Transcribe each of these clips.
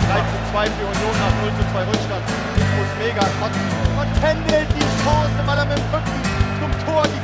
3:2 für Union nach 0:2 Rückstand. Ich muss mega kotzen. Und Kendall die Chance, weil er mit dem Rücken zum Tor die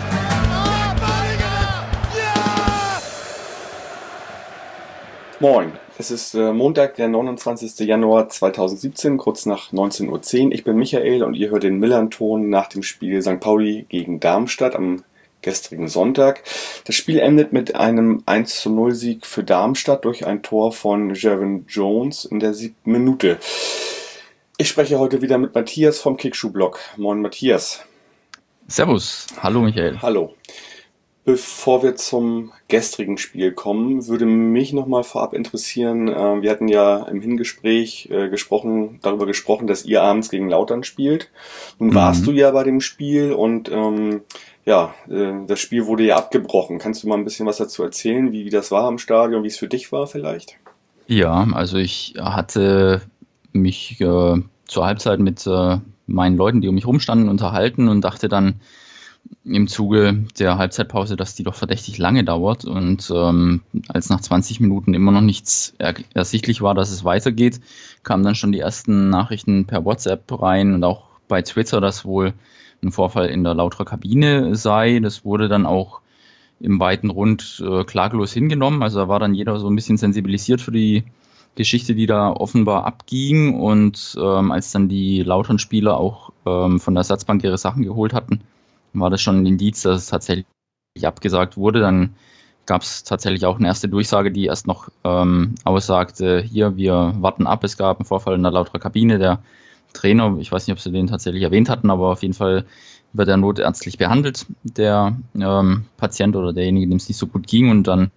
Moin, es ist Montag, der 29. Januar 2017, kurz nach 19:10 Uhr. Ich bin Michael und ihr hört den Millern-Ton nach dem Spiel St. Pauli gegen Darmstadt am gestrigen Sonntag. Das Spiel endet mit einem 1:0 Sieg für Darmstadt durch ein Tor von Jervin Jones in der 7. Minute. Ich spreche heute wieder mit Matthias vom Kickschuh-Blog. Moin Matthias. Servus, hallo Michael. Hallo. Bevor wir zum gestrigen Spiel kommen, würde mich nochmal vorab interessieren, wir hatten ja im Hingespräch darüber gesprochen, dass ihr abends gegen Lautern spielt. Nun warst du ja bei dem Spiel und das Spiel wurde ja abgebrochen. Kannst du mal ein bisschen was dazu erzählen, wie das war am Stadion, wie es für dich war vielleicht? Ja, also ich hatte mich zur Halbzeit mit meinen Leuten, die um mich rumstanden, unterhalten und dachte dann im Zuge der Halbzeitpause, dass die doch verdächtig lange dauert und als nach 20 Minuten immer noch nichts ersichtlich war, dass es weitergeht, kamen dann schon die ersten Nachrichten per WhatsApp rein und auch bei Twitter, dass wohl ein Vorfall in der Lauterer Kabine sei. Das wurde dann auch im weiten Rund klaglos hingenommen, also da war dann jeder so ein bisschen sensibilisiert für die Geschichte, die da offenbar abging und als dann die Lautern-Spieler auch von der Ersatzbank ihre Sachen geholt hatten, war das schon ein Indiz, dass es tatsächlich abgesagt wurde. Dann gab es tatsächlich auch eine erste Durchsage, die erst noch aussagte, hier, wir warten ab, es gab einen Vorfall in der Lauterer Kabine. Der Trainer, ich weiß nicht, ob sie den tatsächlich erwähnt hatten, aber auf jeden Fall wird er notärztlich behandelt, der Patient oder derjenige, dem es nicht so gut ging. Und dann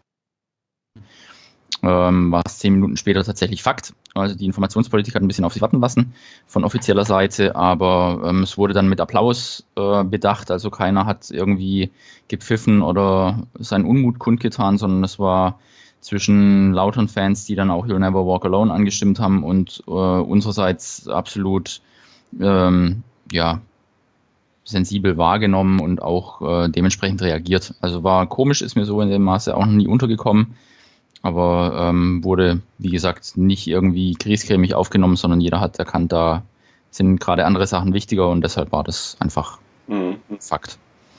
war es 10 Minuten später tatsächlich Fakt. Also die Informationspolitik hat ein bisschen auf sich warten lassen von offizieller Seite, aber es wurde dann mit Applaus bedacht. Also keiner hat irgendwie gepfiffen oder seinen Unmut kundgetan, sondern es war zwischen Lautern-Fans, die dann auch You'll Never Walk Alone angestimmt haben und unsererseits absolut sensibel wahrgenommen und auch dementsprechend reagiert. Also war komisch, ist mir so in dem Maße auch noch nie untergekommen. Aber wurde, wie gesagt, nicht irgendwie griesgrämig aufgenommen, sondern jeder hat erkannt, da sind gerade andere Sachen wichtiger und deshalb war das einfach Fakt.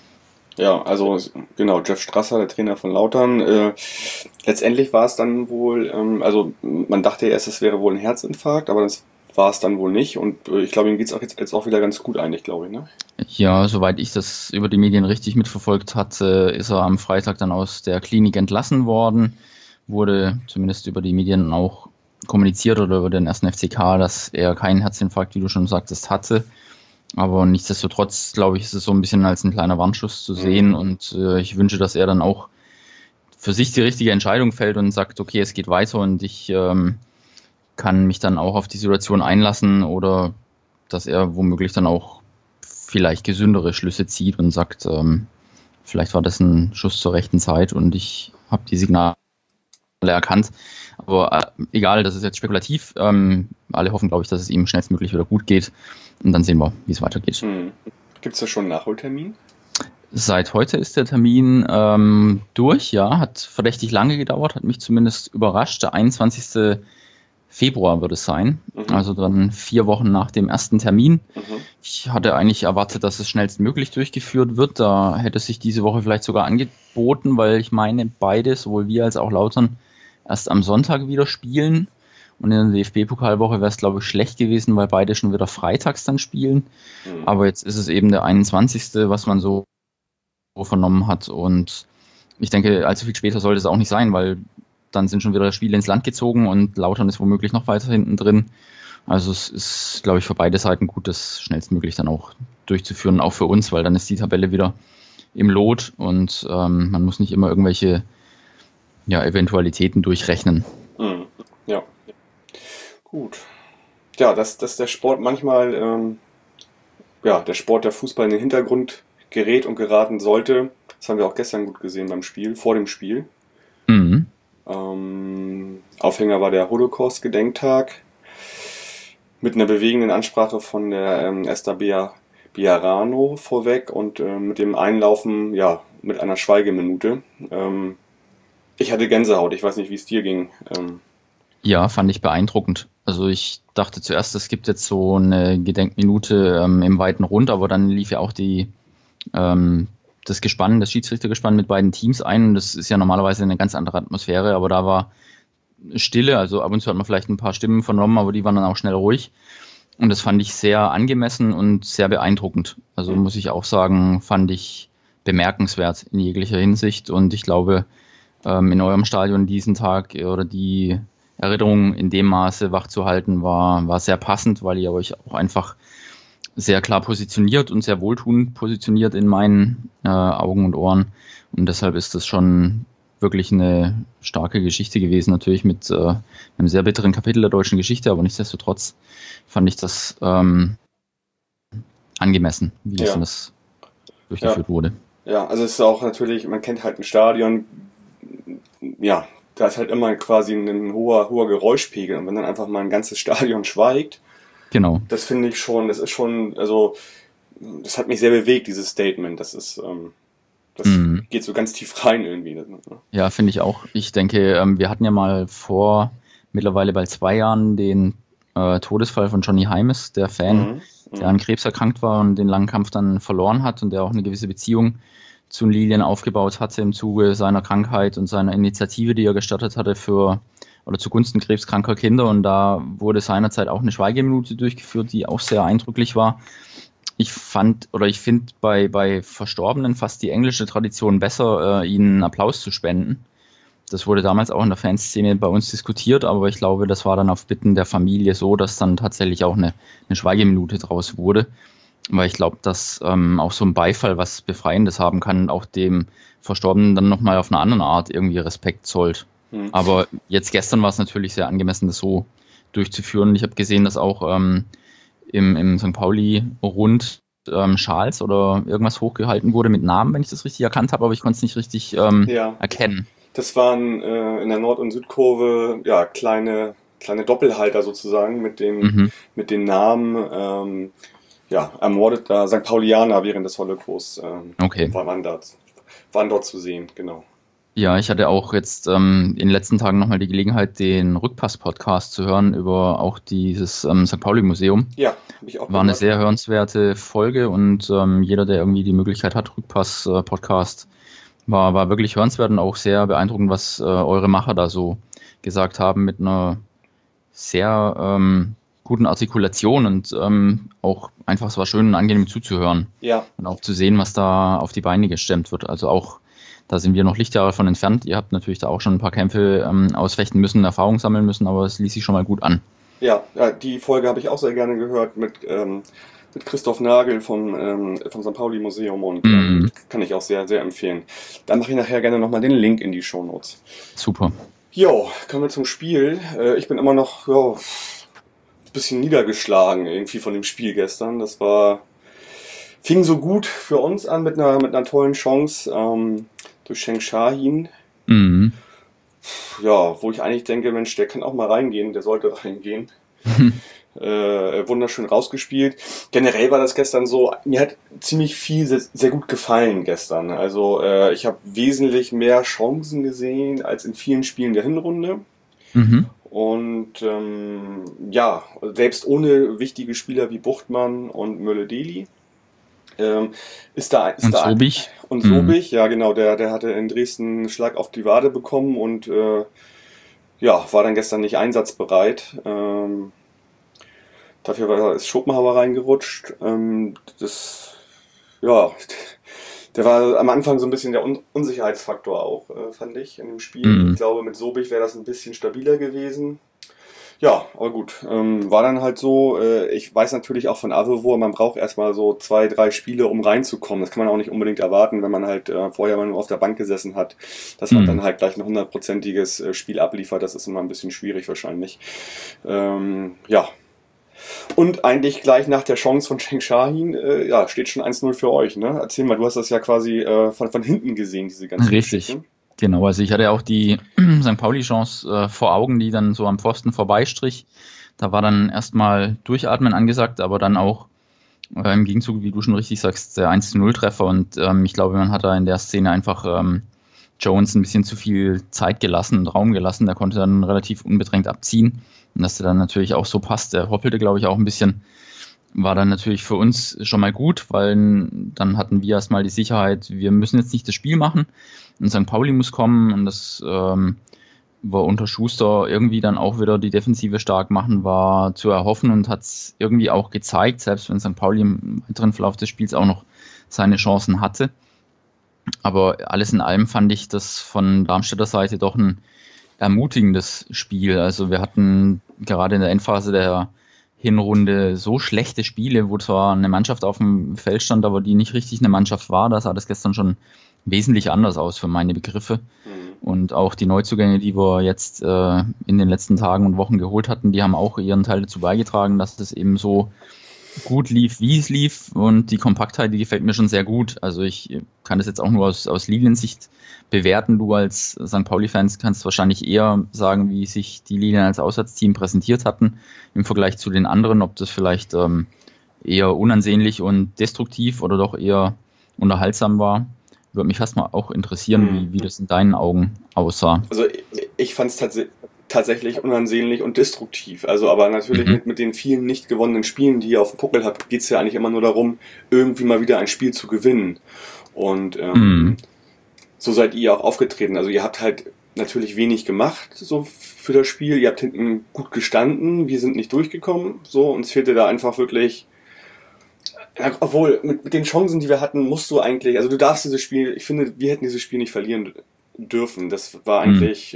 Ja, also genau, Jeff Strasser, der Trainer von Lautern. Letztendlich war es dann wohl, man dachte erst, es wäre wohl ein Herzinfarkt, aber das war es dann wohl nicht und ich glaube, ihm geht es auch jetzt auch wieder ganz gut eigentlich, glaube ich, ne? Ja, soweit ich das über die Medien richtig mitverfolgt hatte, ist er am Freitag dann aus der Klinik entlassen worden. Wurde zumindest über die Medien auch kommuniziert oder über den ersten FCK, dass er keinen Herzinfarkt, wie du schon sagtest, hatte. Aber nichtsdestotrotz, glaube ich, ist es so ein bisschen als ein kleiner Warnschuss zu sehen und ich wünsche, dass er dann auch für sich die richtige Entscheidung fällt und sagt, okay, es geht weiter und ich kann mich dann auch auf die Situation einlassen oder dass er womöglich dann auch vielleicht gesündere Schlüsse zieht und sagt, vielleicht war das ein Schuss zur rechten Zeit und ich habe die Signale erkannt. Aber egal, das ist jetzt spekulativ. Alle hoffen, glaube ich, dass es ihm schnellstmöglich wieder gut geht. Und dann sehen wir, wie es weitergeht. Gibt es da schon einen Nachholtermin? Seit heute ist der Termin durch, ja. Hat verdächtig lange gedauert, hat mich zumindest überrascht. Der 21. Februar wird es sein. Also dann 4 Wochen nach dem ersten Termin. Ich hatte eigentlich erwartet, dass es schnellstmöglich durchgeführt wird. Da hätte es sich diese Woche vielleicht sogar angeboten, weil ich meine, beide, sowohl wir als auch Lautern, erst am Sonntag wieder spielen. Und in der DFB-Pokalwoche wäre es, glaube ich, schlecht gewesen, weil beide schon wieder freitags dann spielen. Aber jetzt ist es eben der 21., was man so vernommen hat. Und ich denke, allzu viel später sollte es auch nicht sein, weil dann sind schon wieder Spiele ins Land gezogen und Lautern ist womöglich noch weiter hinten drin. Also es ist, glaube ich, für beide Seiten gut, das schnellstmöglich dann auch durchzuführen, auch für uns, weil dann ist die Tabelle wieder im Lot und man muss nicht immer irgendwelche Eventualitäten durchrechnen. Ja, gut. Ja, dass der Sport manchmal, der Sport, der Fußball in den Hintergrund gerät und geraten sollte, das haben wir auch gestern gut gesehen vor dem Spiel. Aufhänger war der Holocaust-Gedenktag mit einer bewegenden Ansprache von der Esther Bejarano vorweg und mit dem Einlaufen, mit einer Schweigeminute. Ich hatte Gänsehaut, ich weiß nicht, wie es dir ging. Ja, fand ich beeindruckend. Also ich dachte zuerst, es gibt jetzt so eine Gedenkminute im weiten Rund, aber dann lief ja auch das Gespann, das Schiedsrichtergespann mit beiden Teams ein. Und das ist ja normalerweise eine ganz andere Atmosphäre, aber da war Stille, also ab und zu hat man vielleicht ein paar Stimmen vernommen, aber die waren dann auch schnell ruhig. Und das fand ich sehr angemessen und sehr beeindruckend. Also muss ich auch sagen, fand ich bemerkenswert in jeglicher Hinsicht. Und ich glaube, in eurem Stadion diesen Tag oder die Erinnerung in dem Maße wachzuhalten, war sehr passend, weil ihr euch auch einfach sehr klar positioniert und sehr wohltuend positioniert in meinen Augen und Ohren. Und deshalb ist das schon wirklich eine starke Geschichte gewesen, natürlich mit einem sehr bitteren Kapitel der deutschen Geschichte, aber nichtsdestotrotz fand ich das angemessen, wie das durchgeführt wurde. Ja, also es ist auch natürlich, man kennt halt ein Stadion, ja, da ist halt immer quasi ein hoher Geräuschpegel und wenn dann einfach mal ein ganzes Stadion schweigt, genau. Das finde ich schon, das ist schon, also das hat mich sehr bewegt, dieses Statement, das ist, das geht so ganz tief rein irgendwie. Ne? Ja, finde ich auch. Ich denke, wir hatten ja mal vor mittlerweile bald 2 Jahren den Todesfall von Johnny Heimes, der Fan, der an Krebs erkrankt war und den langen Kampf dann verloren hat und der auch eine gewisse Beziehung zu Lilien aufgebaut hatte im Zuge seiner Krankheit und seiner Initiative, die er gestartet hatte zugunsten krebskranker Kinder. Und da wurde seinerzeit auch eine Schweigeminute durchgeführt, die auch sehr eindrücklich war. Ich finde bei Verstorbenen fast die englische Tradition besser, ihnen einen Applaus zu spenden. Das wurde damals auch in der Fanszene bei uns diskutiert, aber ich glaube, das war dann auf Bitten der Familie so, dass dann tatsächlich auch eine Schweigeminute draus wurde. Weil ich glaube, dass auch so ein Beifall was Befreiendes haben kann und auch dem Verstorbenen dann nochmal auf eine andere Art irgendwie Respekt zollt. Aber jetzt gestern war es natürlich sehr angemessen, das so durchzuführen. Ich habe gesehen, dass auch im St. Pauli-Rund Schals oder irgendwas hochgehalten wurde mit Namen, wenn ich das richtig erkannt habe, aber ich konnte es nicht richtig erkennen. Das waren in der Nord- und Südkurve kleine Doppelhalter sozusagen mit den Namen ermordeter St. Paulianer während des Holocausts waren dort zu sehen, genau. Ja, ich hatte auch jetzt in den letzten Tagen nochmal die Gelegenheit, den Rückpass-Podcast zu hören über auch dieses St. Pauli-Museum. Ja, habe ich auch. War eine sehr hörenswerte Folge und jeder, der irgendwie die Möglichkeit hat, Rückpass-Podcast, war wirklich hörenswert und auch sehr beeindruckend, was eure Macher da so gesagt haben mit einer sehr guten Artikulation und auch einfach, es war schön und angenehm zuzuhören. Ja. Und auch zu sehen, was da auf die Beine gestemmt wird. Also auch, da sind wir noch Lichtjahre von entfernt. Ihr habt natürlich da auch schon ein paar Kämpfe ausfechten müssen, Erfahrung sammeln müssen, aber es ließ sich schon mal gut an. Ja, die Folge habe ich auch sehr gerne gehört mit Christoph Nagel vom St. Pauli Museum und kann ich auch sehr, sehr empfehlen. Dann mache ich nachher gerne nochmal den Link in die Shownotes. Super. Jo, kommen wir zum Spiel. Ich bin immer noch ein bisschen niedergeschlagen irgendwie von dem Spiel gestern. Das fing so gut für uns an mit einer tollen Chance durch Cheng Shahin. Ja, wo ich eigentlich denke, Mensch, der kann auch mal reingehen, der sollte reingehen. Wunderschön rausgespielt. Generell war das gestern so, mir hat ziemlich viel sehr, sehr gut gefallen gestern. Also ich habe wesentlich mehr Chancen gesehen als in vielen Spielen der Hinrunde. Und selbst ohne wichtige Spieler wie Buchtmann und Mölle-Deli Sobich. Und Sobich, ja genau, der hatte in Dresden einen Schlag auf die Wade bekommen und war dann gestern nicht einsatzbereit. Dafür ist Schopenhauer reingerutscht. Der war am Anfang so ein bisschen der Unsicherheitsfaktor auch, fand ich, in dem Spiel. Ich glaube, mit Sobich wäre das ein bisschen stabiler gewesen. Ja, aber gut, war dann halt so. Ich weiß natürlich auch von Avevo, man braucht erstmal so 2, 3 Spiele, um reinzukommen. Das kann man auch nicht unbedingt erwarten, wenn man halt vorher mal nur auf der Bank gesessen hat, dass man dann halt gleich ein 100%iges Spiel abliefert. Das ist immer ein bisschen schwierig wahrscheinlich. Und eigentlich gleich nach der Chance von Cheng Shahin, steht schon 1-0 für euch, ne? Erzähl mal, du hast das ja quasi von hinten gesehen, diese ganze Geschichte. Genau, also ich hatte auch die St. Pauli-Chance vor Augen, die dann so am Pfosten vorbeistrich. Da war dann erstmal Durchatmen angesagt, aber dann auch im Gegenzug, wie du schon richtig sagst, der 1-0-Treffer. Und ich glaube, man hat da in der Szene einfach Jones ein bisschen zu viel Zeit gelassen und Raum gelassen. Der konnte dann relativ unbedrängt abziehen. Und dass der dann natürlich auch so passt, der hoppelte, glaube ich, auch ein bisschen, war dann natürlich für uns schon mal gut, weil dann hatten wir erstmal die Sicherheit, wir müssen jetzt nicht das Spiel machen und St. Pauli muss kommen und das war unter Schuster irgendwie dann auch wieder die Defensive stark machen, war zu erhoffen und hat es irgendwie auch gezeigt, selbst wenn St. Pauli im weiteren Verlauf des Spiels auch noch seine Chancen hatte. Aber alles in allem fand ich das von Darmstädter Seite doch ein ermutigendes Spiel. Also wir hatten gerade in der Endphase der Hinrunde so schlechte Spiele, wo zwar eine Mannschaft auf dem Feld stand, aber die nicht richtig eine Mannschaft war. Da sah das gestern schon wesentlich anders aus für meine Begriffe. Und auch die Neuzugänge, die wir jetzt in den letzten Tagen und Wochen geholt hatten, die haben auch ihren Teil dazu beigetragen, dass es eben so gut lief, wie es lief. Und die Kompaktheit, die gefällt mir schon sehr gut. Also ich kann das jetzt auch nur aus Liliensicht bewerten. Du als St. Pauli-Fans kannst wahrscheinlich eher sagen, wie sich die Lilien als Auswärtsteam präsentiert hatten im Vergleich zu den anderen, ob das vielleicht eher unansehnlich und destruktiv oder doch eher unterhaltsam war. Würde mich fast mal auch interessieren, wie das in deinen Augen aussah. Also ich fand es tatsächlich unansehnlich und destruktiv. Also aber natürlich mit den vielen nicht gewonnenen Spielen, die ihr auf dem Puckel habt, geht es ja eigentlich immer nur darum, irgendwie mal wieder ein Spiel zu gewinnen. Und so seid ihr auch aufgetreten. Also ihr habt halt natürlich wenig gemacht so für das Spiel. Ihr habt hinten gut gestanden. Wir sind nicht durchgekommen. So, uns fehlte da einfach wirklich. Obwohl, mit den Chancen, die wir hatten, musst du eigentlich, also du darfst dieses Spiel, ich finde, wir hätten dieses Spiel nicht verlieren dürfen. Das war eigentlich,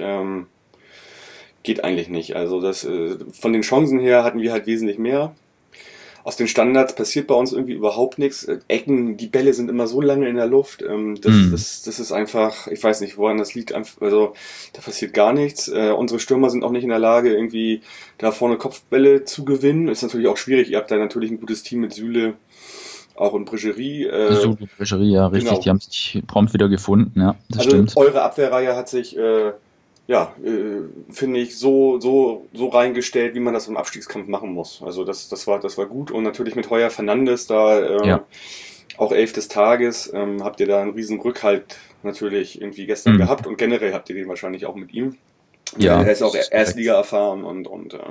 geht eigentlich nicht. Also das, von den Chancen her hatten wir halt wesentlich mehr. Aus den Standards passiert bei uns irgendwie überhaupt nichts. Ecken, die Bälle sind immer so lange in der Luft. Das ist einfach, ich weiß nicht, woran das liegt. Also da passiert gar nichts. Unsere Stürmer sind auch nicht in der Lage, irgendwie da vorne Kopfbälle zu gewinnen. Ist natürlich auch schwierig. Ihr habt da natürlich ein gutes Team mit Süle, auch in Bregerie. Bregerie, ja, richtig. Genau. Die haben sich prompt wieder gefunden. Ja, das stimmt. Eure Abwehrreihe hat sich finde ich, so reingestellt, wie man das im Abstiegskampf machen muss. Also das war gut. Und natürlich mit Heuer Fernandes da auch 11 des Tages habt ihr da einen riesen Rückhalt natürlich irgendwie gestern gehabt und generell habt ihr den wahrscheinlich auch mit ihm. Ja. Er ist auch Erstliga erfahren und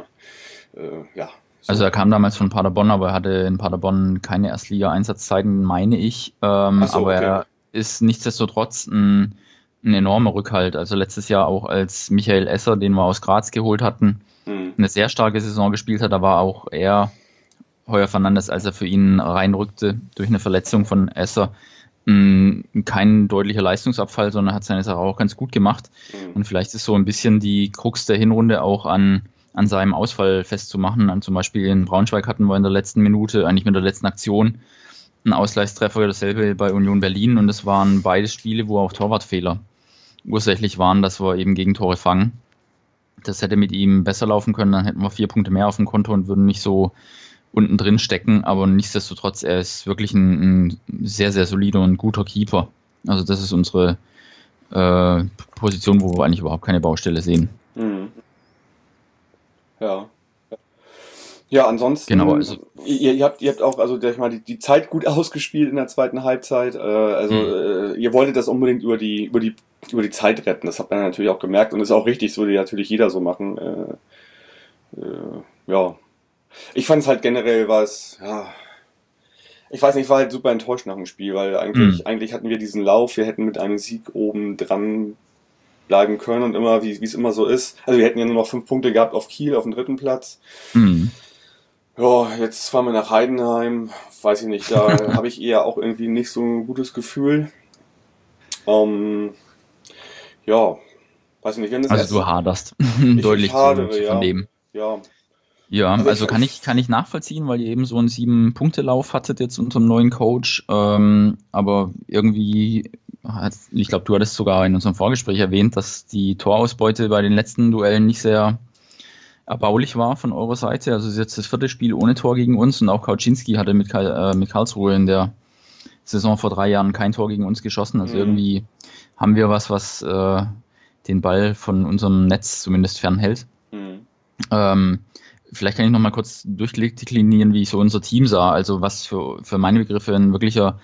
ja. So. Also er kam damals von Paderborn, aber er hatte in Paderborn keine Erstliga-Einsatzzeiten, meine ich. Aber er ist nichtsdestotrotz ein enormer Rückhalt. Also letztes Jahr auch als Michael Esser, den wir aus Graz geholt hatten, eine sehr starke Saison gespielt hat. Da war auch er, Heuer Fernandes, als er für ihn reinrückte durch eine Verletzung von Esser, kein deutlicher Leistungsabfall, sondern hat seine Sache auch ganz gut gemacht. Und vielleicht ist so ein bisschen die Krux der Hinrunde auch an seinem Ausfall festzumachen. Zum Beispiel in Braunschweig hatten wir in der letzten Minute, eigentlich mit der letzten Aktion, einen Ausgleichstreffer, dasselbe bei Union Berlin. Und es waren beide Spiele, wo auch Torwartfehler ursächlich waren, dass wir eben Gegentore fangen. Das hätte mit ihm besser laufen können, dann hätten wir 4 Punkte mehr auf dem Konto und würden nicht so unten drin stecken, aber nichtsdestotrotz, er ist wirklich ein sehr, sehr solider und guter Keeper. Also das ist unsere Position, wo wir eigentlich überhaupt keine Baustelle sehen. Ja. Ja, ansonsten, genau, also ihr habt auch, also die Zeit gut ausgespielt in der zweiten Halbzeit. Ihr wolltet das unbedingt über die Zeit retten. Das hat man natürlich auch gemerkt und ist auch richtig, das würde natürlich jeder so machen. Ja. Ich fand es halt generell ich weiß nicht, war halt super enttäuscht nach dem Spiel, weil eigentlich hatten wir diesen Lauf, wir hätten mit einem Sieg oben dran bleiben können und immer, wie es immer so ist. Also wir hätten ja nur noch 5 Punkte gehabt auf Kiel, auf dem 3. Platz. Ja, jetzt fahren wir nach Heidenheim, weiß ich nicht, da habe ich eher auch irgendwie nicht so ein gutes Gefühl. Ja, weiß ich nicht. Wenn das also du haderst deutlich zu vernehmen. Ja, also kann ich nachvollziehen, weil ihr eben so einen 7-Punkte-Lauf hattet jetzt unter dem neuen Coach, aber irgendwie, ich glaube, du hattest sogar in unserem Vorgespräch erwähnt, dass die Torausbeute bei den letzten Duellen nicht sehr erbaulich war von eurer Seite. Also es ist jetzt das 4. Spiel ohne Tor gegen uns und auch Kauczynski hatte mit Karlsruhe in der Saison vor 3 Jahren kein Tor gegen uns geschossen. Also irgendwie haben wir was den Ball von unserem Netz zumindest fernhält. Vielleicht kann ich noch mal kurz durchdeklinieren, wie ich so unser Team sah. Also was für meine Begriffe ein wirklicher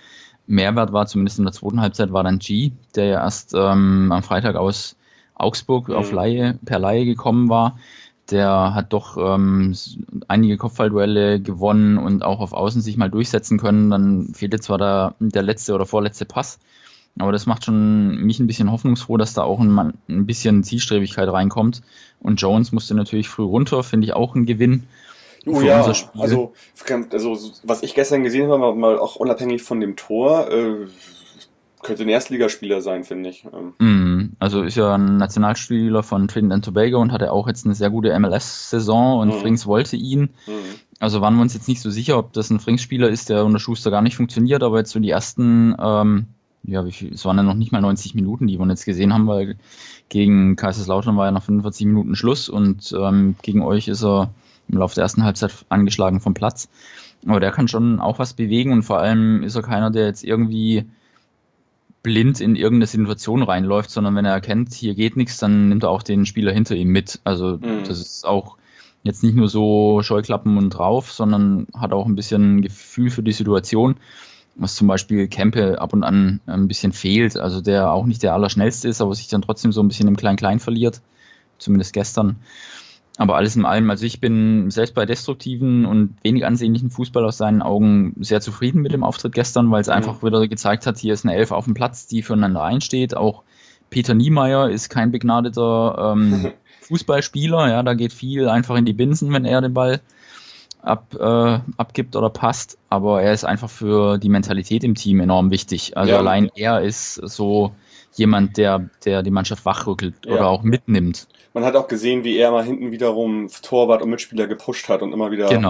Mehrwert war, zumindest in der zweiten Halbzeit, war dann G, der ja erst am Freitag aus Augsburg auf per Leihe gekommen war. Der hat doch einige Kopfballduelle gewonnen und auch auf Außen sich mal durchsetzen können. Dann fehlte zwar der letzte oder vorletzte Pass, aber das macht schon mich ein bisschen hoffnungsfroh, dass da auch ein bisschen Zielstrebigkeit reinkommt. Und Jones musste natürlich früh runter, finde ich auch ein Gewinn. Oh ja, also was ich gestern gesehen habe, mal auch unabhängig von dem Tor, könnte ein Erstligaspieler sein, finde ich. Also ist ja ein Nationalspieler von Trinidad und Tobago und hatte auch jetzt eine sehr gute MLS-Saison und Frings wollte ihn. Also waren wir uns jetzt nicht so sicher, ob das ein Frings-Spieler ist, der unter Schuster gar nicht funktioniert, aber jetzt so die ersten, es waren ja noch nicht mal 90 Minuten, die wir jetzt gesehen haben, weil gegen Kaiserslautern war ja nach 45 Minuten Schluss und gegen euch ist er im Laufe der ersten Halbzeit angeschlagen vom Platz. Aber der kann schon auch was bewegen und vor allem ist er keiner, der jetzt irgendwie blind in irgendeine Situation reinläuft, sondern wenn er erkennt, hier geht nichts, dann nimmt er auch den Spieler hinter ihm mit. Also das ist auch jetzt nicht nur so Scheuklappen und drauf, sondern hat auch ein bisschen Gefühl für die Situation, was zum Beispiel Kempe ab und an ein bisschen fehlt, also der auch nicht der Allerschnellste ist, aber sich dann trotzdem so ein bisschen im Klein-Klein verliert, zumindest gestern. Aber alles in allem, also ich bin selbst bei destruktiven und wenig ansehnlichen Fußball aus seinen Augen sehr zufrieden mit dem Auftritt gestern, weil es einfach wieder gezeigt hat, hier ist eine Elf auf dem Platz, die füreinander einsteht. Auch Peter Niemeyer ist kein begnadeter Fußballspieler, ja, da geht viel einfach in die Binsen, wenn er den Ball abgibt oder passt, aber er ist einfach für die Mentalität im Team enorm wichtig. Also allein er ist so jemand, der die Mannschaft wachrüttelt oder auch mitnimmt. Man hat auch gesehen, wie er mal hinten wiederum Torwart und Mitspieler gepusht hat und immer wieder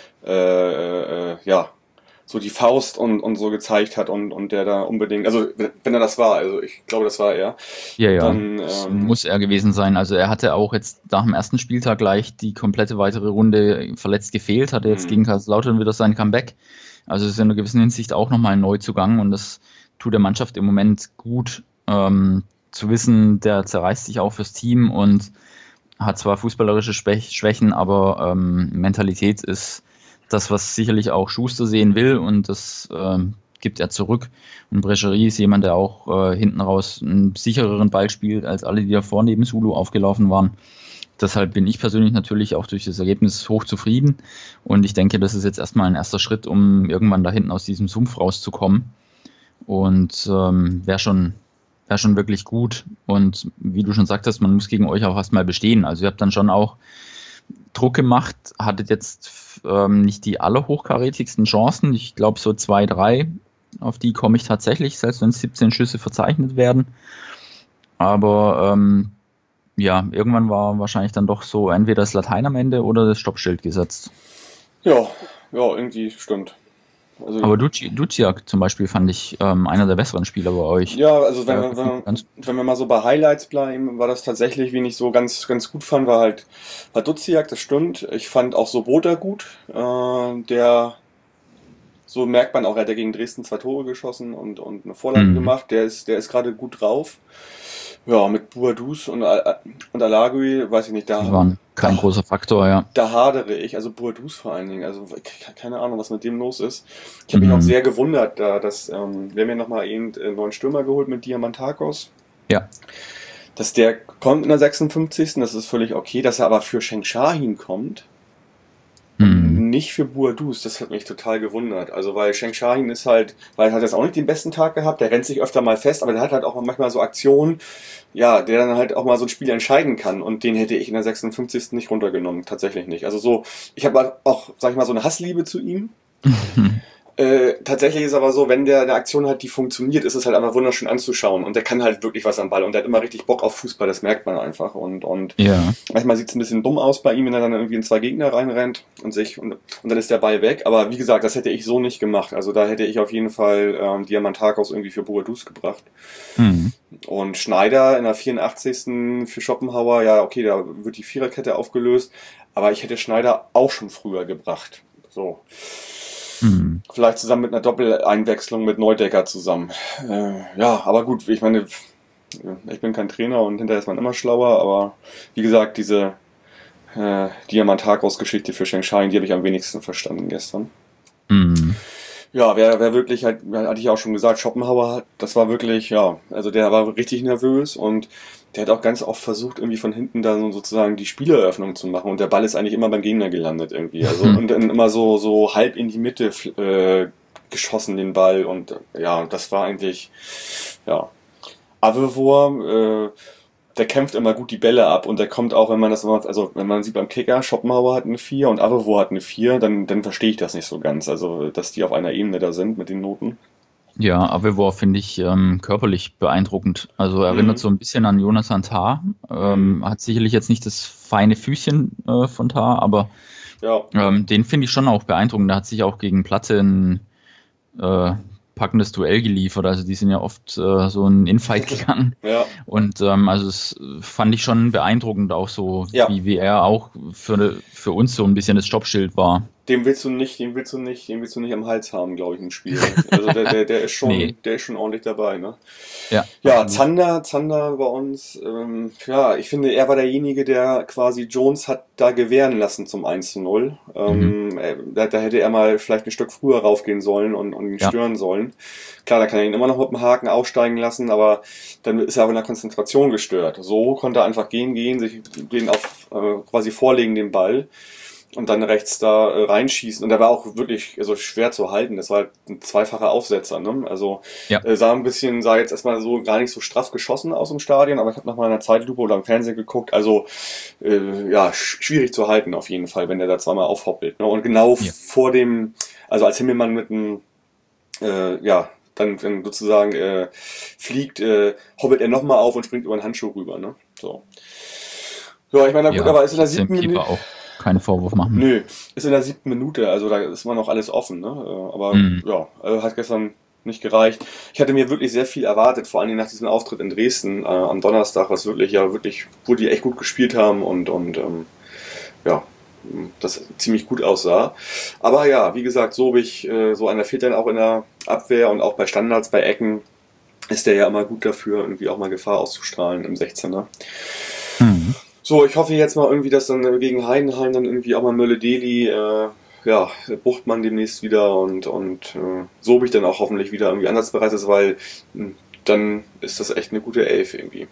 so die Faust und so gezeigt hat und der da unbedingt, also wenn er das war, also ich glaube, das war er. Ja, dann, muss er gewesen sein. Also er hatte auch jetzt nach dem ersten Spieltag gleich die komplette weitere Runde verletzt gefehlt, hatte jetzt gegen Kaiserslautern wieder sein Comeback. Also es ist in einer gewissen Hinsicht auch nochmal ein Neuzugang und das tut der Mannschaft im Moment gut, zu wissen, der zerreißt sich auch fürs Team und hat zwar fußballerische Schwächen, aber Mentalität ist das, was sicherlich auch Schuster sehen will und das gibt er zurück. Und Brecherie ist jemand, der auch hinten raus einen sichereren Ball spielt, als alle, die davor neben Sulu aufgelaufen waren. Deshalb bin ich persönlich natürlich auch durch das Ergebnis hoch zufrieden und ich denke, das ist jetzt erstmal ein erster Schritt, um irgendwann da hinten aus diesem Sumpf rauszukommen und wäre schon wirklich gut. Und wie du schon sagtest, man muss gegen euch auch erstmal bestehen. Also ihr habt dann schon auch Druck gemacht, hattet jetzt nicht die allerhochkarätigsten Chancen. Ich glaube so 2, 3, auf die komme ich tatsächlich, selbst wenn 17 Schüsse verzeichnet werden. Aber irgendwann war wahrscheinlich dann doch so entweder das Latein am Ende oder das Stoppschild gesetzt. Ja, irgendwie stimmt. Also, aber Duciak zum Beispiel fand ich einer der besseren Spieler bei euch. Ja, also wenn wir mal so bei Highlights bleiben, war das tatsächlich, wen ich so ganz gut fand, war Duciak, das stimmt. Ich fand auch Sobota gut, der, so merkt man auch, er hat ja gegen Dresden 2 Tore geschossen und eine Vorlage gemacht, der ist gerade gut drauf. Ja, mit Boadus und Alagui, weiß ich nicht, da waren kein großer Faktor, ja. Da hadere ich, also Boadus vor allen Dingen, also keine Ahnung, was mit dem los ist. Ich habe mich auch sehr gewundert, dass wir haben ja nochmal einen neuen Stürmer geholt mit Diamantakos. Ja. Dass der kommt in der 56. Das ist völlig okay, dass er aber für Schenk Şahin kommt. Nicht für Boadus, das hat mich total gewundert. Also weil Schenk Şahin ist halt, weil er hat jetzt auch nicht den besten Tag gehabt, der rennt sich öfter mal fest, aber der hat halt auch manchmal so Aktionen, ja, der dann halt auch mal so ein Spiel entscheiden kann und den hätte ich in der 56. nicht runtergenommen, tatsächlich nicht. Also so, ich habe auch, sag ich mal, so eine Hassliebe zu ihm. Tatsächlich ist aber so, wenn der eine Aktion hat, die funktioniert, ist es halt einfach wunderschön anzuschauen und der kann halt wirklich was am Ball und der hat immer richtig Bock auf Fußball, das merkt man einfach und manchmal sieht es ein bisschen dumm aus bei ihm, wenn er dann irgendwie in 2 Gegner reinrennt und dann ist der Ball weg, aber wie gesagt, das hätte ich so nicht gemacht, also da hätte ich auf jeden Fall Diamantakos irgendwie für Boadus gebracht und Schneider in der 84. für Schopenhauer, ja okay, da wird die Viererkette aufgelöst, aber ich hätte Schneider auch schon früher gebracht, so. Vielleicht zusammen mit einer Doppeleinwechslung mit Neudecker zusammen. Aber gut, ich meine, ich bin kein Trainer und hinterher ist man immer schlauer, aber wie gesagt, diese Diamantakos-Geschichte für Schenk Şahin, die habe ich am wenigsten verstanden gestern. Ja, wer wirklich halt, hatte ich ja auch schon gesagt, Schopenhauer, das war wirklich, ja, also der war richtig nervös und der hat auch ganz oft versucht, irgendwie von hinten dann sozusagen die Spieleröffnung zu machen und der Ball ist eigentlich immer beim Gegner gelandet irgendwie. Also und dann immer so halb in die Mitte geschossen den Ball und ja, das war eigentlich, ja. Avevour, der kämpft immer gut die Bälle ab und der kommt auch, wenn man das immer, also wenn man sieht beim Kicker, Schopenhauer hat eine 4 und Avevour hat eine 4, dann verstehe ich das nicht so ganz. Also, dass die auf einer Ebene da sind mit den Noten. Ja, Avevour finde ich körperlich beeindruckend. Also erinnert so ein bisschen an Jonathan Tah. Hat sicherlich jetzt nicht das feine Füßchen von Tah, aber Ja, den finde ich schon auch beeindruckend. Der hat sich auch gegen Platte ein packendes Duell geliefert. Also die sind ja oft so ein Infight gegangen. ja, Und also das fand ich schon beeindruckend, auch so, Ja. wie er auch für uns so ein bisschen das Stoppschild war. den willst du nicht am Hals haben, glaube ich, im Spiel. Also der ist schon, Nee. der ist schon ordentlich dabei, ne? Ja, Ja, Zander bei uns, ja, ich finde, er war derjenige, der quasi Jones hat da gewähren lassen zum 1:0. Da hätte er mal vielleicht ein Stück früher raufgehen sollen und ihn Ja. stören sollen. Klar, da kann er ihn immer noch mit dem Haken aufsteigen lassen, aber dann ist er auch in der Konzentration gestört. So konnte er einfach gehen, sich den auf quasi vorlegen, den Ball. Und dann rechts da reinschießen. Und der war auch wirklich also schwer zu halten. Das war halt ein zweifacher Aufsetzer. Ne? Also Ja. sah jetzt erstmal so gar nicht so straff geschossen aus dem Stadion, aber ich habe nochmal in der Zeitlupe oder im Fernsehen geguckt. Also ja, schwierig zu halten auf jeden Fall, wenn der da zweimal aufhoppelt. Ne? Und genau Ja. vor dem, also als Himmelmann mit einem, ja, dann sozusagen fliegt, hoppelt er nochmal auf und springt über den Handschuh rüber. Ne? So. Ja, ich meine, na gut, aber ist in der dem 7. Keeper Minute. auch keinen Vorwurf machen. Nö, ist in der 7. Minute, also da ist immer noch alles offen, ne? Aber ja, hat gestern nicht gereicht. Ich hatte mir wirklich sehr viel erwartet, vor allem nach diesem Auftritt in Dresden am Donnerstag, was wirklich, wo die echt gut gespielt haben und ja, das ziemlich gut aussah. Aber ja, wie gesagt, Sobich, so einer fehlt dann auch in der Abwehr und auch bei Standards, bei Ecken ist der ja immer gut dafür, irgendwie auch mal Gefahr auszustrahlen im 16er. Mhm. So, ich hoffe jetzt mal irgendwie, dass dann gegen Heidenheim dann irgendwie auch mal Mölle-Deli, ja, Buchtmann demnächst wieder und Sobich dann auch hoffentlich wieder irgendwie ansatzbereit ist, weil dann ist das echt eine gute Elf irgendwie.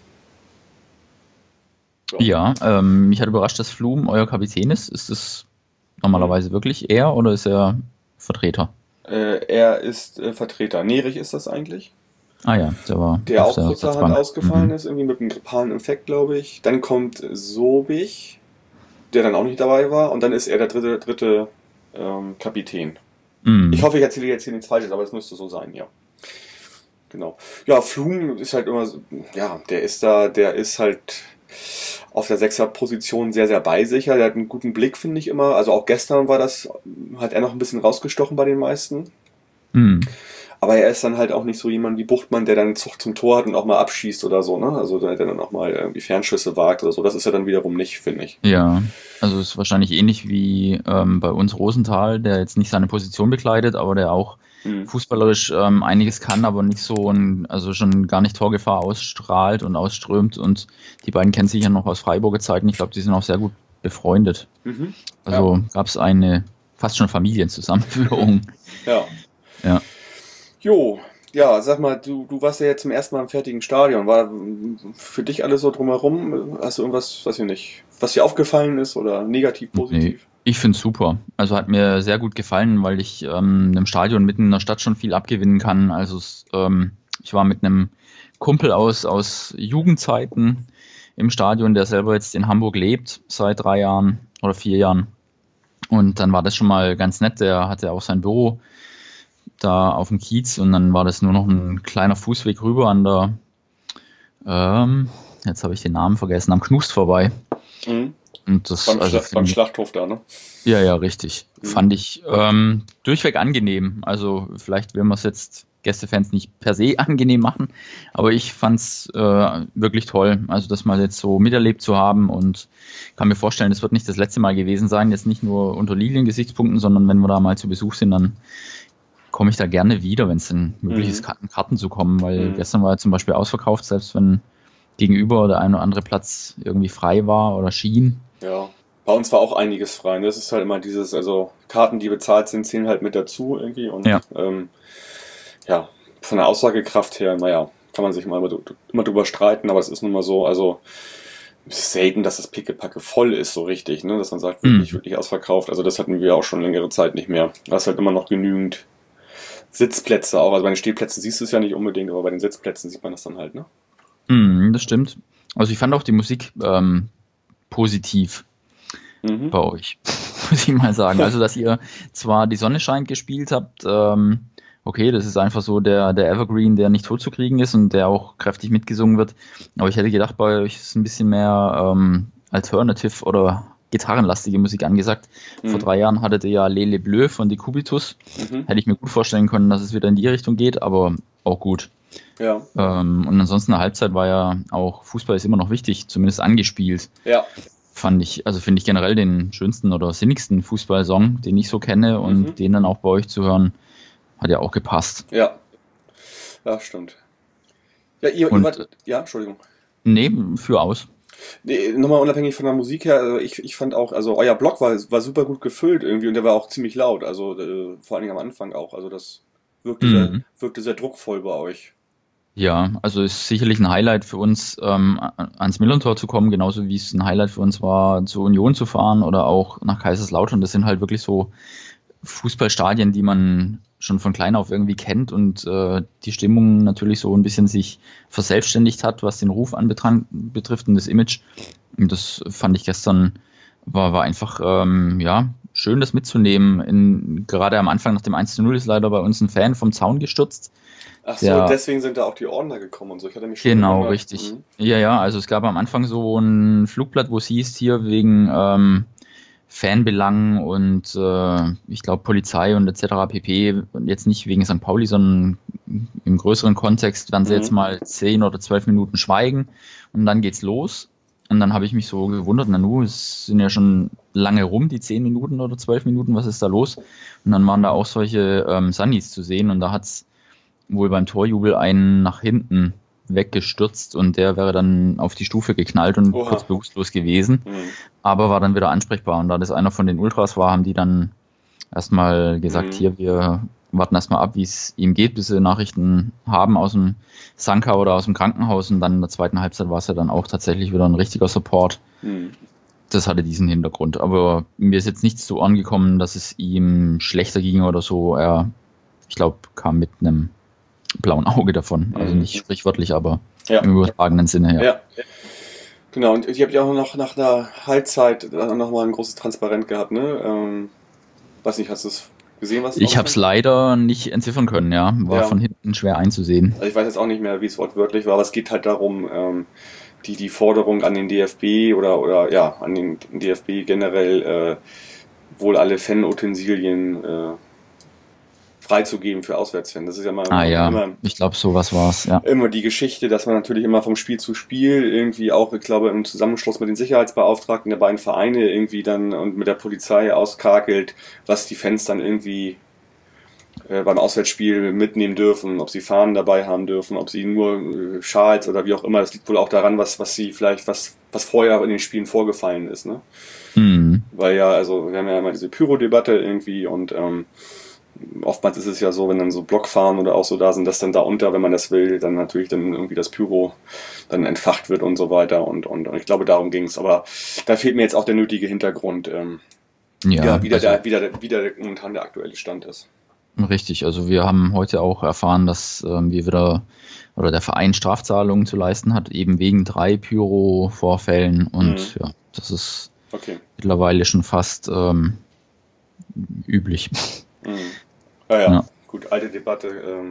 Ja, mich hat überrascht, dass Flum euer Kapitän ist. Ist es normalerweise wirklich er oder ist er Vertreter? Er ist Vertreter. Nerich ist das eigentlich, Ah ja, der war der auf auch der kurzerhand Ersatzbank. ausgefallen ist, irgendwie mit einem grippalen Infekt, glaube ich. Dann kommt Sobich, der dann auch nicht dabei war, und dann ist er der dritte Kapitän. Mhm. Ich hoffe, ich erzähle jetzt hier nichts Falsches, aber es müsste so sein, ja. Genau. Ja, Flum ist halt immer so, ja, der ist halt auf der Sechser-Position sehr, sehr beisicher. Der hat einen guten Blick, finde ich immer. Also auch gestern hat er noch ein bisschen rausgestochen bei den meisten. Mhm. Aber er ist dann halt auch nicht so jemand wie Buchtmann, der dann Zucht zum Tor hat und auch mal abschießt oder so, ne? Also der dann auch mal irgendwie Fernschüsse wagt oder so. Das ist er dann wiederum nicht, finde ich. Ja, also ist wahrscheinlich ähnlich wie bei uns Rosenthal, der jetzt nicht seine Position bekleidet, aber der auch fußballerisch einiges kann, aber nicht so also schon gar nicht Torgefahr ausstrahlt und ausströmt. Und die beiden kennen sich ja noch aus Freiburger Zeiten. Ich glaube, die sind auch sehr gut befreundet. Mhm. Also gab es eine fast schon Familienzusammenführung. Ja. Ja. Jo, ja, sag mal, du warst ja jetzt zum ersten Mal im fertigen Stadion. War für dich alles so drumherum? Hast du irgendwas, weiß ich nicht, was dir aufgefallen ist oder negativ, positiv? Nee, ich finde es super. Also hat mir sehr gut gefallen, weil ich einem Stadion mitten in der Stadt schon viel abgewinnen kann. Also ich war mit einem Kumpel aus Jugendzeiten im Stadion, der selber jetzt in Hamburg lebt, seit 3 Jahren oder 4 Jahren. Und dann war das schon mal ganz nett. Der hatte auch sein Büro da auf dem Kiez und dann war das nur noch ein kleiner Fußweg rüber an der, jetzt habe ich den Namen vergessen, am Knust vorbei. Mhm. Und das, Beim Schlachthof da, ne? Ja, richtig. Fand ich durchweg angenehm. Also vielleicht will man es jetzt Gästefans nicht per se angenehm machen, aber ich fand es wirklich toll, also das mal jetzt so miterlebt zu haben und kann mir vorstellen, es wird nicht das letzte Mal gewesen sein, jetzt nicht nur unter Lilien-Gesichtspunkten, sondern wenn wir da mal zu Besuch sind, dann komme ich da gerne wieder, wenn es denn möglich ist, Karten zu kommen, weil gestern war ja zum Beispiel ausverkauft, selbst wenn gegenüber der ein oder andere Platz irgendwie frei war oder schien. Ja. Bei uns war auch einiges frei. Das ist halt immer dieses, also Karten, die bezahlt sind, zählen halt mit dazu irgendwie. Und Ja. Ja, von der Aussagekraft her, naja, kann man sich mal immer drüber streiten, aber es ist nun mal so, also es ist selten, dass das Pickepacke voll ist, so richtig, ne? Dass man sagt, wirklich ausverkauft. Also das hatten wir auch schon längere Zeit nicht mehr. Da ist halt immer noch genügend Sitzplätze auch. Also bei den Stehplätzen siehst du es ja nicht unbedingt, aber bei den Sitzplätzen sieht man das dann halt, ne? Das stimmt. Also ich fand auch die Musik positiv bei euch, muss ich mal sagen. Also, dass ihr zwar Die Sonne scheint gespielt habt, okay, das ist einfach so der Evergreen, der nicht totzukriegen ist und der auch kräftig mitgesungen wird. Aber ich hätte gedacht, bei euch ist ein bisschen mehr Alternative oder gitarrenlastige Musik angesagt. Vor 3 Jahren hattet ihr ja Lele Bleu von Decubitus. Hätte ich mir gut vorstellen können, dass es wieder in die Richtung geht, aber auch gut. Ja. Und ansonsten eine Halbzeit war ja auch, Fußball ist immer noch wichtig, zumindest angespielt. Ja. Finde ich generell den schönsten oder sinnigsten Fußballsong, den ich so kenne und den dann auch bei euch zu hören, hat ja auch gepasst. Ja. Ja, stimmt. Ja, ihr wart, ja, Entschuldigung. Nee, für aus. Nee, nochmal unabhängig von der Musik her, also ich fand auch, also euer Blog war super gut gefüllt irgendwie und der war auch ziemlich laut, also vor allen Dingen am Anfang auch, also das wirkte sehr druckvoll bei euch. Ja, also ist sicherlich ein Highlight für uns, ans Millerntor zu kommen, genauso wie es ein Highlight für uns war, zur Union zu fahren oder auch nach Kaiserslautern. Das sind halt wirklich so Fußballstadien, die man schon von klein auf irgendwie kennt und die Stimmung natürlich so ein bisschen sich verselbstständigt hat, was den Ruf betrifft und das Image. Und das fand ich gestern, war einfach schön, das mitzunehmen. Gerade am Anfang nach dem 1:0 ist leider bei uns ein Fan vom Zaun gestürzt. Ach so, deswegen sind da auch die Ordner gekommen und so. Ich hatte mich schon Genau, gewundert. richtig. Ja, also es gab am Anfang so ein Flugblatt, wo es hieß, hier wegen Fanbelangen und ich glaube Polizei und etc. pp. Und jetzt nicht wegen St. Pauli, sondern im größeren Kontext werden sie jetzt mal 10 oder 12 Minuten schweigen und dann geht's los. Und dann habe ich mich so gewundert, Nanu, es sind ja schon lange rum, die 10 Minuten oder 12 Minuten, was ist da los? Und dann waren da auch solche Sunnies zu sehen und da hat's wohl beim Torjubel einen nach hinten weggestürzt und der wäre dann auf die Stufe geknallt und kurz bewusstlos gewesen, aber war dann wieder ansprechbar. Und da das einer von den Ultras war, haben die dann erstmal gesagt, hier, wir warten erstmal ab, wie es ihm geht, bis sie Nachrichten haben aus dem Sanka oder aus dem Krankenhaus, und dann in der zweiten Halbzeit war es ja dann auch tatsächlich wieder ein richtiger Support. Das hatte diesen Hintergrund, aber mir ist jetzt nichts zu Ohren gekommen, dass es ihm schlechter ging oder so. Er, ich glaube, kam mit einem blauen Auge davon. Also nicht sprichwörtlich, aber im übertragenen Sinne, ja. Genau, und ihr habt ja auch noch nach der Halbzeit noch mal ein großes Transparent gehabt, ne? Weiß nicht, hast du es gesehen, was? Ich habe es leider nicht entziffern können, ja. War von hinten schwer einzusehen. Also ich weiß jetzt auch nicht mehr, wie es wortwörtlich war, aber es geht halt darum, die Forderung an den DFB oder an den DFB generell wohl alle Fanutensilien freizugeben für Auswärtsfans. Das ist ja mal immer, ich glaube, sowas war's, ja. Immer die Geschichte, dass man natürlich immer vom Spiel zu Spiel irgendwie auch, ich glaube, im Zusammenschluss mit den Sicherheitsbeauftragten der beiden Vereine irgendwie dann und mit der Polizei auskakelt, was die Fans dann irgendwie beim Auswärtsspiel mitnehmen dürfen, ob sie Fahnen dabei haben dürfen, ob sie nur Schals oder wie auch immer. Das liegt wohl auch daran, was sie vielleicht, was vorher in den Spielen vorgefallen ist, ne? Weil ja, also wir haben ja immer diese Pyro-Debatte irgendwie und oftmals ist es ja so, wenn dann so Blockfahren oder auch so da sind, dass dann da unter, wenn man das will, dann natürlich dann irgendwie das Pyro dann entfacht wird und so weiter und ich glaube, darum ging es. Aber da fehlt mir jetzt auch der nötige Hintergrund, wie der momentan der aktuelle Stand ist. Richtig, also wir haben heute auch erfahren, dass wir wieder oder der Verein Strafzahlungen zu leisten hat, eben wegen 3 Pyro-Vorfällen und ja, das ist mittlerweile schon fast üblich. Ja, gut, alte Debatte.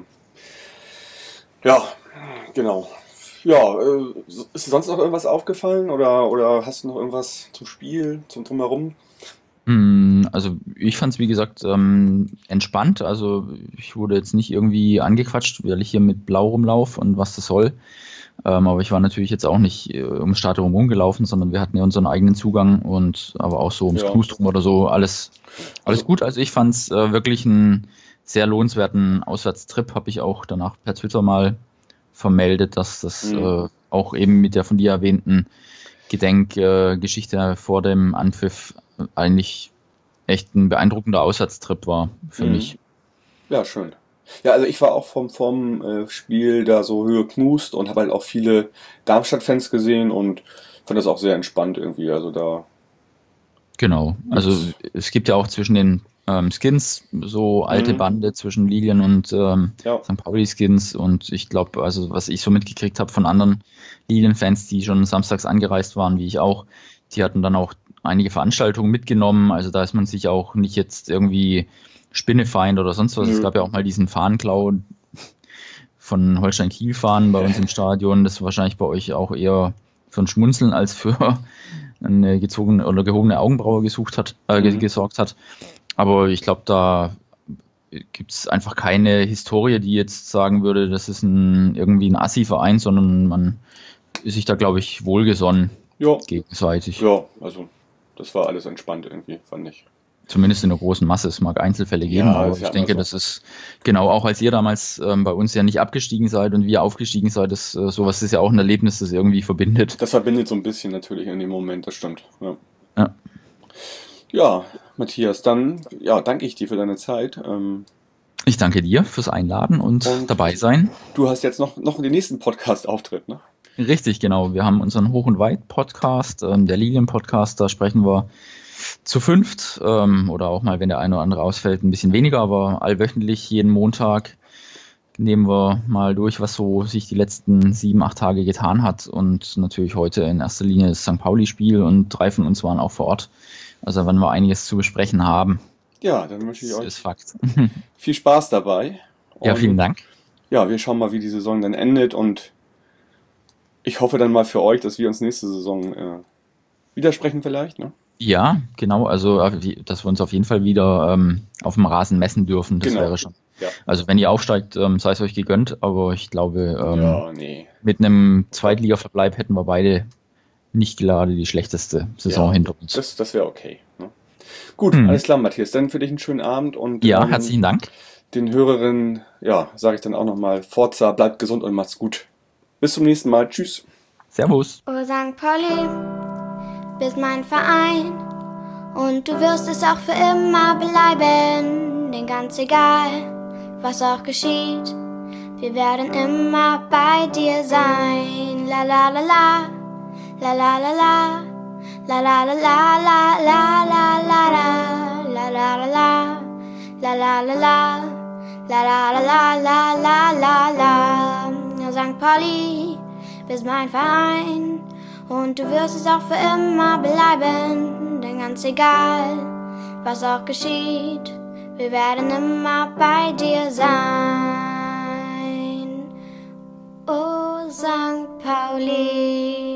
Ja, genau. Ja, ist dir sonst noch irgendwas aufgefallen oder hast du noch irgendwas zum Spiel, zum Drumherum? Also ich fand es, wie gesagt, entspannt. Also ich wurde jetzt nicht irgendwie angequatscht, weil ich hier mit Blau rumlaufe und was das soll. Aber ich war natürlich jetzt auch nicht ums Stadion rumgelaufen, sondern wir hatten ja unseren eigenen Zugang und aber auch so ums Knustrum oder so, alles gut. Also ich fand es wirklich einen sehr lohnenswerten Auswärtstrip, habe ich auch danach per Twitter mal vermeldet, dass das auch eben mit der von dir erwähnten Gedenkgeschichte vor dem Anpfiff eigentlich echt ein beeindruckender Auswärtstrip war für mich. Ja, schön. Ja, also ich war auch vom Spiel da so Höhe Knust und habe halt auch viele Darmstadt-Fans gesehen und fand das auch sehr entspannt irgendwie. Also da. Genau, also es gibt ja auch zwischen den Skins so alte Bande zwischen Lilien und St. Pauli Skins, und ich glaube, also was ich so mitgekriegt habe von anderen Lilien-Fans, die schon samstags angereist waren, wie ich auch, die hatten dann auch einige Veranstaltungen mitgenommen, also da ist man sich auch nicht jetzt irgendwie Spinnefeind oder sonst was. Es gab ja auch mal diesen Fahnenklau von Holstein-Kiel-Fahnen bei uns im Stadion, das wahrscheinlich bei euch auch eher für ein Schmunzeln als für eine gezogene oder gehobene Augenbraue gesorgt hat. Aber ich glaube, da gibt es einfach keine Historie, die jetzt sagen würde, das ist irgendwie ein Assi-Verein, sondern man ist sich da, glaube ich, wohlgesonnen gegenseitig. Ja, also das war alles entspannt irgendwie, fand ich. Zumindest in der großen Masse. Es mag Einzelfälle geben, aber ich denke, das ist genau, auch als ihr damals bei uns ja nicht abgestiegen seid und wir aufgestiegen seid, sowas ist ja auch ein Erlebnis, das irgendwie verbindet. Das verbindet so ein bisschen natürlich in dem Moment, das stimmt. Ja, Matthias, dann danke ich dir für deine Zeit. Ich danke dir fürs Einladen und dabei sein. Du hast jetzt noch den nächsten Podcast-Auftritt, ne? Richtig, genau. Wir haben unseren Hoch- und Weit-Podcast, der Lilien-Podcast, da sprechen wir zu 5 oder auch mal, wenn der eine oder andere ausfällt, ein bisschen weniger, aber allwöchentlich, jeden Montag nehmen wir mal durch, was so sich die letzten 7-8 Tage getan hat, und natürlich heute in erster Linie das St. Pauli-Spiel und 3 von uns waren auch vor Ort, also wenn wir einiges zu besprechen haben. Ja, dann wünsche ich euch ist Fakt. viel Spaß dabei. Ja, vielen Dank. Ja, wir schauen mal, wie die Saison dann endet, und ich hoffe dann mal für euch, dass wir uns nächste Saison widersprechen vielleicht, ne? Ja, genau, also dass wir uns auf jeden Fall wieder auf dem Rasen messen dürfen, das wäre schon. Ja. Also wenn ihr aufsteigt, sei es euch gegönnt, aber ich glaube, mit einem Zweitliga-Verbleib hätten wir beide nicht gerade die schlechteste Saison hinter uns. Das wäre okay. Ne? Gut, alles klar, Matthias, dann für dich einen schönen Abend, und herzlichen Dank. Den Hörerinnen, sage ich dann auch nochmal, Forza, bleibt gesund und macht's gut. Bis zum nächsten Mal, tschüss. Servus. Oh St. Pauli, bist mein Verein und du wirst es auch für immer bleiben, denn ganz egal, was auch geschieht, wir werden immer bei dir sein. La la la la, la la la la, la la la la la la la la la la la la, la la la la, la la la la la la la. St. Pauli, bist mein Verein und du wirst es auch für immer bleiben, denn ganz egal, was auch geschieht, wir werden immer bei dir sein. Oh St. Pauli.